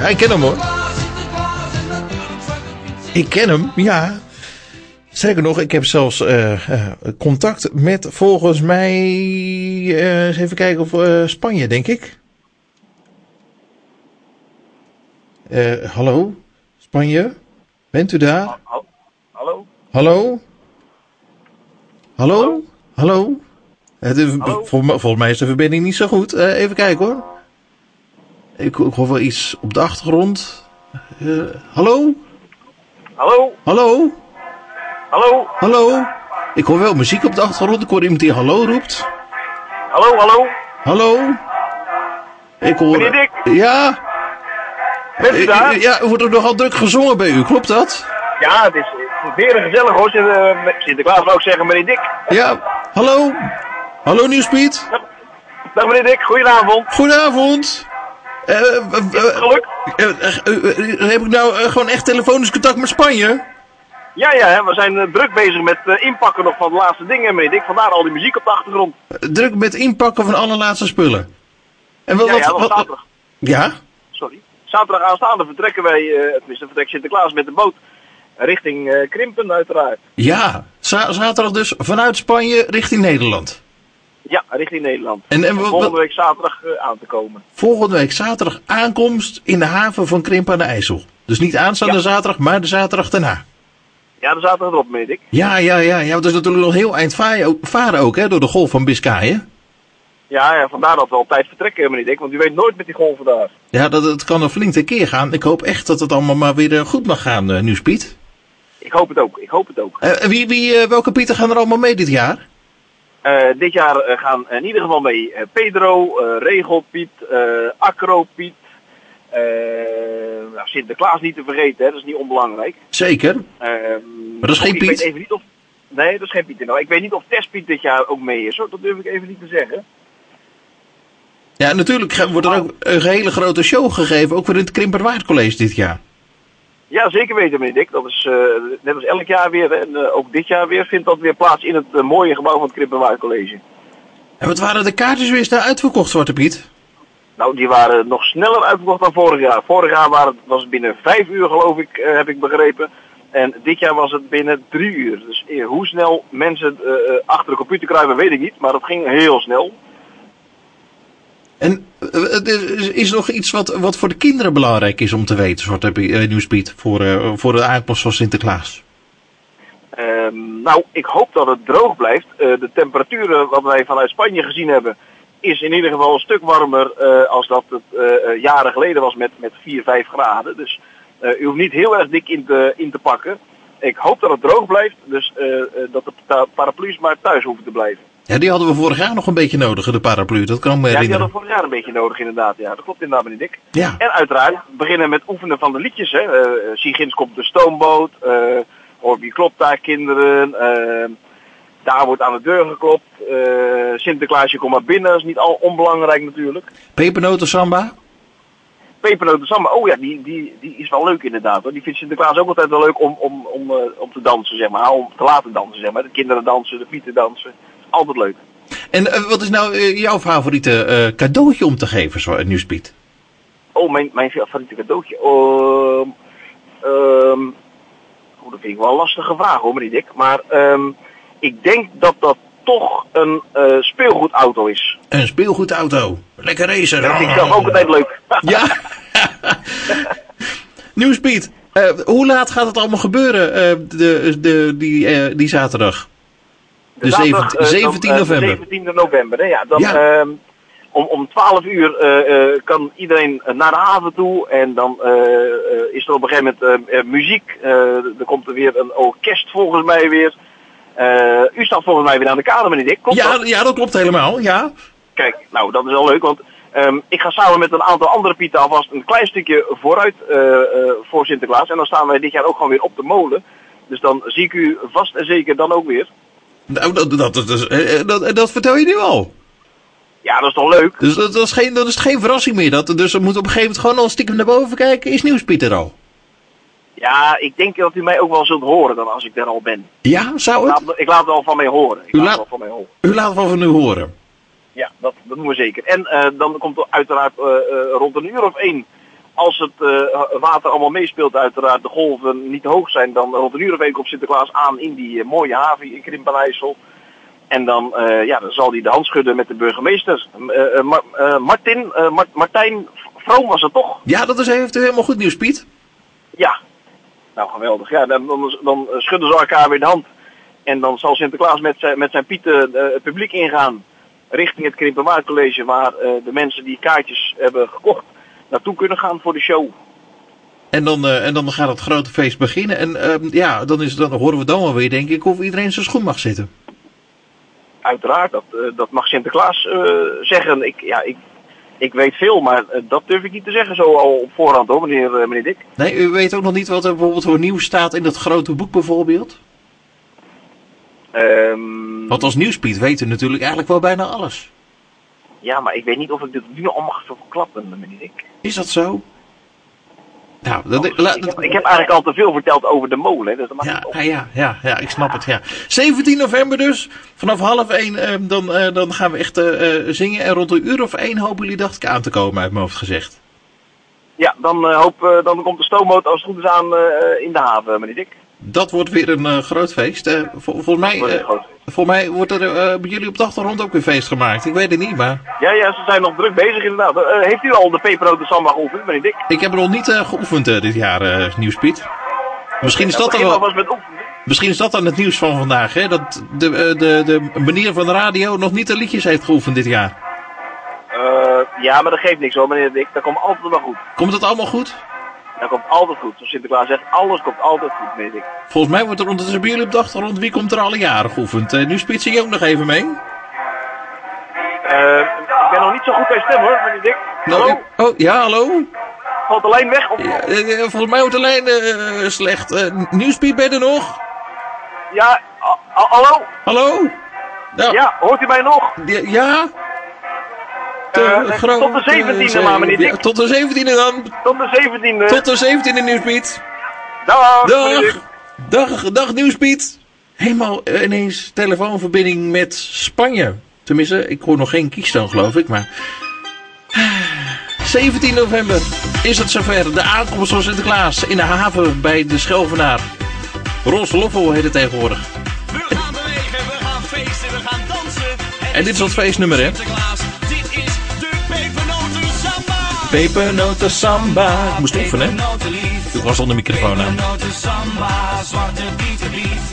Ja, ik ken hem hoor. Ik ken hem, ja. Sterker nog, ik heb zelfs contact met volgens mij... eens even kijken of Spanje, denk ik. Hallo? Spanje? Bent u daar? Hallo? Hallo? Hallo? Hallo? Hallo? Volgens mij is de verbinding niet zo goed. Even kijken hoor. Ik hoor wel iets op de achtergrond. Hallo? Hallo? Hallo? Hallo? Hallo? Ik hoor wel muziek op de achtergrond. Ik hoor iemand die hallo roept. Hallo, hallo? Hallo? Ik hoor... Meneer Dick? Ja? Bent u daar? Ja, er wordt ook nogal druk gezongen bij u, klopt dat? Ja, het is weer gezellig hoor. Sinterklaas wou ik zeggen, meneer Dick. Ja, hallo? Hallo Nieuwspeed? Dag meneer Dick, goedenavond. Goedenavond. Geluk? Heb ik nou gewoon echt telefonisch contact met Spanje? Ja, we zijn druk bezig met inpakken nog van de laatste dingen, meneer Dick. Vandaar al die muziek op de achtergrond. Druk met inpakken van alle laatste spullen. En Want zaterdag. Ja? Sorry. Zaterdag aanstaande vertrekken wij, tenminste vertrekt Sinterklaas met de boot. Richting Krimpen uiteraard. Ja, zaterdag dus vanuit Spanje richting Nederland. Ja, richting Nederland. En volgende week zaterdag aan te komen. Volgende week zaterdag aankomst in de haven van Krimpen aan de IJssel. Dus niet aanstaande zaterdag, maar de zaterdag daarna. Ja, de zaterdag erop, meneer Dick. Ja, dat is natuurlijk nog heel eind varen ook, hè, door de golf van Biscayen. Ja, vandaar dat we altijd vertrekken, meneer Dick, want u weet nooit met die golven daar. Ja, dat kan een flinke keer gaan. Ik hoop echt dat het allemaal maar weer goed mag gaan, Nieuwspiet. Ik hoop het ook. Welke Pieten gaan er allemaal mee dit jaar? Dit jaar gaan in ieder geval mee Pedro, Regelpiet, Acropiet, Sinterklaas niet te vergeten, hè, dat is niet onbelangrijk. Zeker. Maar dat is geen Piet? Ik weet even niet of... Nee, dat is geen Piet. Nou, ik weet niet of Testpiet dit jaar ook mee is, hoor. Dat durf ik even niet te zeggen. Ja, natuurlijk wordt er ook een hele grote show gegeven, ook weer in het Krimperwaardcollege dit jaar. Ja, zeker weten, meneer Dick. Dat is net als elk jaar weer, en ook dit jaar weer, vindt dat weer plaats in het mooie gebouw van het Krimperwaardcollege. En wat waren de kaartjes weer daar uitverkocht, Zwarte Piet? Nou, die waren nog sneller uitverkocht dan vorig jaar. Vorig jaar was het binnen 5 uur, geloof ik, heb ik begrepen. En dit jaar was het binnen 3 uur. Dus hoe snel mensen achter de computer kruipen, weet ik niet. Maar dat ging heel snel. En is er nog iets wat voor de kinderen belangrijk is om te weten, Zwarte Nieuwspiet, voor de aankomst van Sinterklaas? Nou, ik hoop dat het droog blijft. De temperaturen wat wij vanuit Spanje gezien hebben, is in ieder geval een stuk warmer als dat het jaren geleden was met 4, 5 graden. Dus u hoeft niet heel erg dik in te pakken. Ik hoop dat het droog blijft, dus dat de paraplu's maar thuis hoeven te blijven. Ja, die hadden we vorig jaar nog een beetje nodig, de paraplu. Dat kan me herinneren. Ja, die hadden we vorig jaar een beetje nodig inderdaad. Ja, dat klopt inderdaad, meneer Dick. Ja. En uiteraard beginnen met oefenen van de liedjes. Hè. Sigins komt de stoomboot. Wie klopt daar, kinderen. Daar wordt aan de deur geklopt. Sinterklaasje komt maar binnen. Dat is niet al onbelangrijk natuurlijk. Pepernotensamba? Pepernotensamba. Oh ja, die is wel leuk inderdaad, hoor. Die vindt Sinterklaas ook altijd wel leuk om te dansen, zeg maar. Om te laten dansen, zeg maar. De kinderen dansen, de pieten dansen. Altijd leuk. En wat is nou jouw favoriete cadeautje om te geven, Nieuwspiet? Oh, mijn favoriete cadeautje? Dat vind ik wel een lastige vraag, hoor, meneer Dick. Maar ik denk dat dat toch een speelgoedauto is. Een speelgoedauto. Lekker racen. Dat vind ik zelf ook altijd leuk. Ja. Nieuwspiet, hoe laat gaat het allemaal gebeuren die zaterdag? De 17 november. De 17e november, hè? Ja. Dan, om 12 uur kan iedereen naar de haven toe. En dan is er op een gegeven moment muziek. Er komt er weer een orkest volgens mij weer. U staat volgens mij weer aan de kade, meneer Dick. Klopt dat? Ja, dat klopt helemaal, ja. Kijk, nou dat is wel leuk, want ik ga samen met een aantal andere pieten alvast een klein stukje vooruit voor Sinterklaas. En dan staan wij dit jaar ook gewoon weer op de molen. Dus dan zie ik u vast en zeker dan ook weer. Nou, dat vertel je nu al. Ja, dat is toch leuk? Dus dat is geen verrassing meer. Dus er moet op een gegeven moment gewoon al stiekem naar boven kijken. Is Nieuwspiet er al? Ja, ik denk dat u mij ook wel zult horen dan als ik er al ben. Ja, zou het? Ik laat het al van mij horen. U laat het wel van u horen? Ja, dat doen we zeker. En dan komt er uiteraard rond een uur of 1 als het water allemaal meespeelt, uiteraard de golven niet hoog zijn, dan rond 1 uur of 1 komt Sinterklaas aan in die mooie haven in Krimpen-IJssel. En dan zal hij de hand schudden met de burgemeester. Martijn Vroom was het toch? Ja, dat is helemaal goed nieuws, Piet. Ja, nou geweldig. Ja, dan schudden ze elkaar weer de hand. En dan zal Sinterklaas met zijn pieten het publiek ingaan richting het Krimpenwaardcollege, waar de mensen die kaartjes hebben gekocht naartoe kunnen gaan voor de show. En dan gaat het grote feest beginnen. En dan horen we dan wel weer, denk ik, of iedereen zijn schoen mag zitten. Uiteraard, dat mag Sinterklaas zeggen. Ik weet veel, maar dat durf ik niet te zeggen zo al op voorhand hoor, meneer Dick. Nee, u weet ook nog niet wat er bijvoorbeeld voor nieuws staat in dat grote boek bijvoorbeeld? Want als nieuwspiet weten we natuurlijk eigenlijk wel bijna alles. Ja, maar ik weet niet of ik dit nu al mag verklappen, meneer Dick. Is dat zo? Nou, ik heb eigenlijk al te veel verteld over de molen. Dus dat mag ja, ik snap het. Ja. 17 november dus, vanaf 12:30 dan gaan we echt zingen. En rond 1 uur of 1 hopen jullie, dacht ik, aan te komen, uit mijn hoofd gezegd. Ja, dan komt de stoomboot als het goed is aan in de haven, meneer Dick. Dat wordt weer een groot feest. Volgens mij wordt er bij jullie op de achtergrond ook weer feest gemaakt. Ik weet het niet, maar... Ja, ze zijn nog druk bezig inderdaad. Heeft u al de pepernoten samba geoefend, meneer Dick? Ik heb er nog niet geoefend dit jaar, Nieuwspiet. Misschien is dat Misschien is dat dan het nieuws van vandaag, hè? Dat de meneer van de radio nog niet de liedjes heeft geoefend dit jaar. Ja, maar dat geeft niks hoor, meneer Dick. Dat komt altijd wel goed. Komt het allemaal goed? Dat komt altijd goed. Zoals Sinterklaas zegt, alles komt altijd goed, meneer Dick. Volgens mij wordt er ondertussen bij jullie op de achtergrond, wie komt er alle jaren geoefend? Nu spits je ook nog even mee. Ik ben nog niet zo goed bij stem hoor, meneer Dick. Hallo? Hallo? Valt de lijn weg? Of... volgens mij wordt de lijn slecht. Nieuwspiet, ben je er nog? Ja, hallo? Hallo? Ja, hoort u mij nog? Ja? Tot de 17e maar, meneer Dick. Tot de 17e dan. Tot de 17e. Tot de 17e, Nieuwspiet. Dag Nieuwspiet. Helemaal ineens telefoonverbinding met Spanje. Tenminste, ik hoor nog geen kiesstoon geloof ik, maar... 17 november is het zover. De aankomst van Sinterklaas in de haven bij de Schelvenaar. Rosloffel heet het tegenwoordig. We gaan bewegen, we gaan feesten, we gaan dansen. En dit is het feestnummer, hè? Dit is de pepernoten samba. Pepernoten samba. Ik moest oefenen, hè? Ik was zonder microfoon aan. Pepernoten samba, zwarte bietenlied.